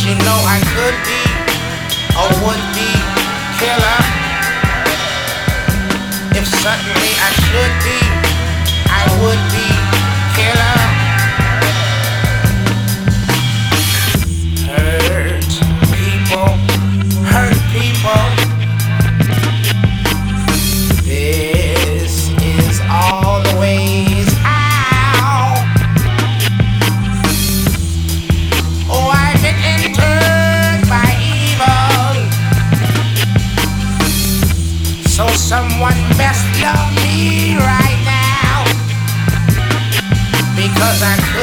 you know I could be a would-be killer. If certainly I should be, I would be killer. Hurt people, hurt people. This is all the ways how. Oh, I've been entered by evil. So someone best love me right now, because I